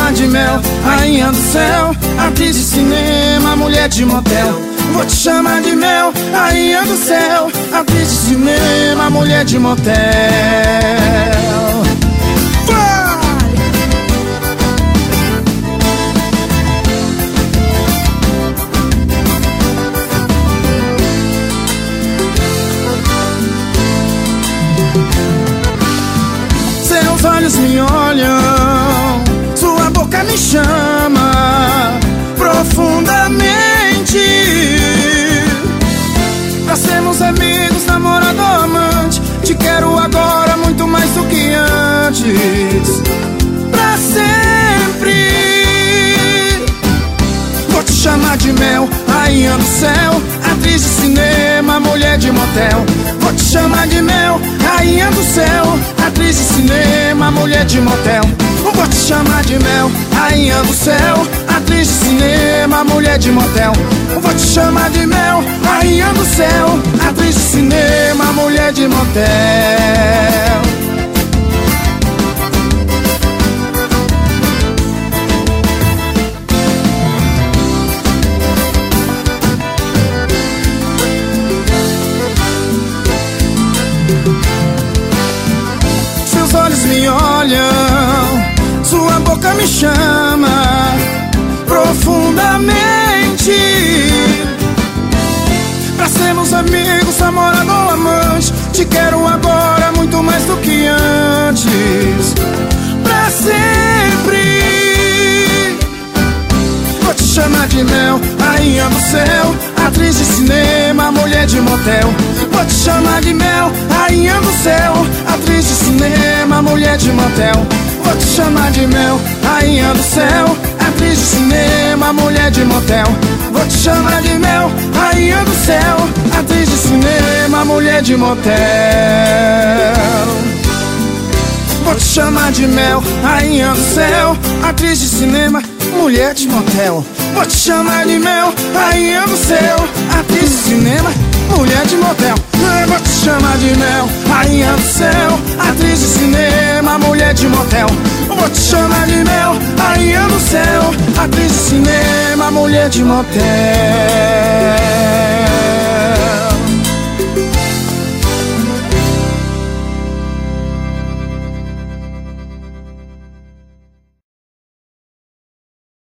chamar de mel, rainha do céu, atriz de cinema, mulher de motel. Vou te chamar de mel, rainha do céu, atriz de cinema, mulher de motel. Seus olhos me olham, sua boca me chama profundamente. Pra sermos amigos, namorado ou amante, te quero agora muito mais do que antes, pra sempre. Vou te chamar de mel, rainha do céu, atriz de cinema, mulher de motel. Vou te chamar de mel, rainha do céu, atriz de cinema, mulher de motel. Vou te chamar de mel, rainha do céu, atriz de cinema, mulher de motel. Vou te chamar de mel, rainha do céu, atriz de cinema, mulher de motel. Seus olhos me olham, sua boca me chama profundamente. Pra sermos amigos, namorado ou amante, te quero agora muito mais do que antes, pra sempre. Vou te chamar de mel, rainha do céu, atriz de cinema, mulher de motel. Vou te chamar de mel, rainha do céu, atriz de cinema, mulher de motel. Vou te chamar de mel, rainha do céu, atriz de cinema, mulher de motel. Vou te chamar de mel, rainha do céu, atriz de cinema, mulher de motel. Vou te chamar de mel, rainha do céu, atriz de cinema, mulher de motel. Vou te chamar de mel, rainha do céu, atriz de cinema, mulher de motel. Vou te chamar de mel, rainha do céu, atriz de cinema, mulher de motel. Vou te chamar de mel, rainha do céu, atriz de cinema, mulher de motel.